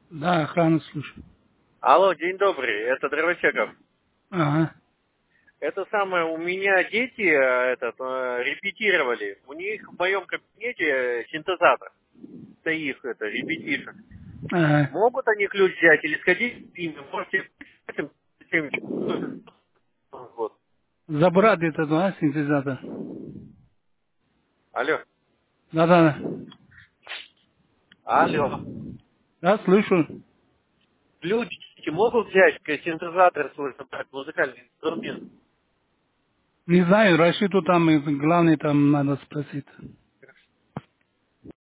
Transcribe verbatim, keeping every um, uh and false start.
Да, охрана, слушаю. Алло, день добрый, это Дровосеков. Ага. Это самое, у меня дети э, этот, э, репетировали. У них в моем кабинете синтезатор. Это их, это, репетишн. Ага. Могут они ключ взять или сходить к ним? Можете... Вот. Забрать этот, да, синтезатор? Алло. Да-да. Алло. Да, слышу. Люди могут взять синтезатор свой, собрать музыкальный инструмент? Не знаю, Рашиду там, э, главный там надо спросить.